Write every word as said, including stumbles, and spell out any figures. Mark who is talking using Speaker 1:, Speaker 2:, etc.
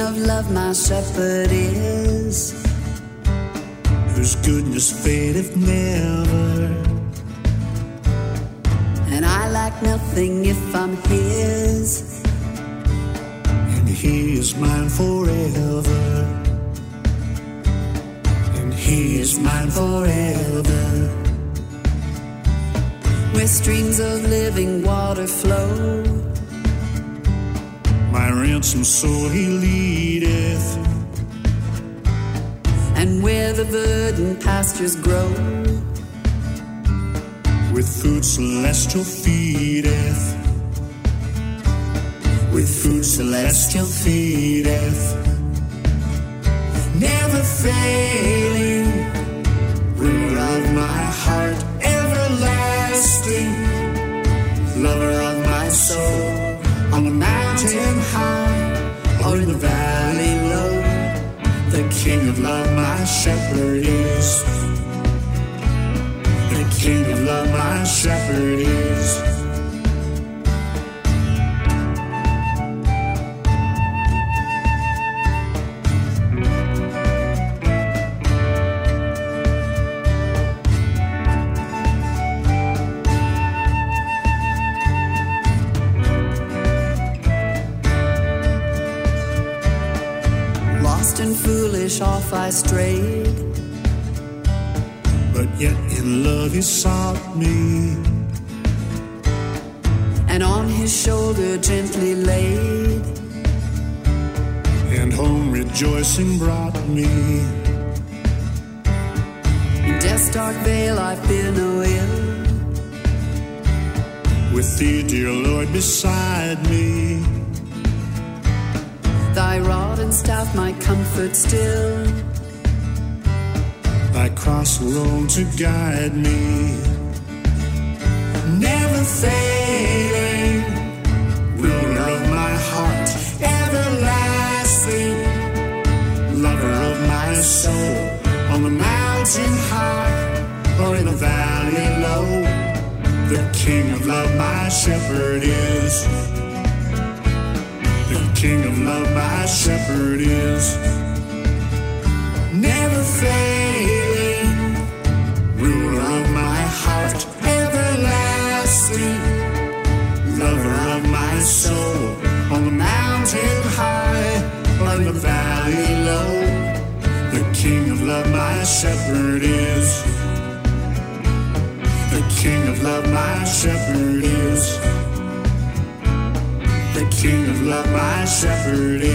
Speaker 1: of love my shepherd is,
Speaker 2: whose goodness fadeth never,
Speaker 1: and I lack nothing if I'm his,
Speaker 2: and he is mine forever, and he is mine forever.
Speaker 1: Where streams of living water flow,
Speaker 2: my ransom soul he leadeth,
Speaker 1: and where the verdant pastures grow,
Speaker 2: with food celestial feedeth, with food celestial feedeth. Never failing, ruler of my heart, everlasting, lover of my soul, on the mountain high or in the valley low, the King of love my shepherd is, the King of love my shepherd is.
Speaker 1: And foolish off I strayed,
Speaker 2: but yet in love he sought me,
Speaker 1: and on his shoulder gently laid,
Speaker 2: and home rejoicing brought me.
Speaker 1: In death's dark veil I fear no ill,
Speaker 2: with thee, dear Lord, beside me.
Speaker 1: Thy rod and staff my comfort still,
Speaker 2: thy cross alone to guide me. Never failing, ruler of my heart, everlasting, lover of my soul, on the mountain high or in the valley low, the King of love my shepherd is, the King of love my shepherd is. Never failing, ruler of my heart, everlasting, lover of my soul, on the mountain high or in the valley low, the King of love my shepherd is, the King of love my shepherd is, the King of love my shepherd is.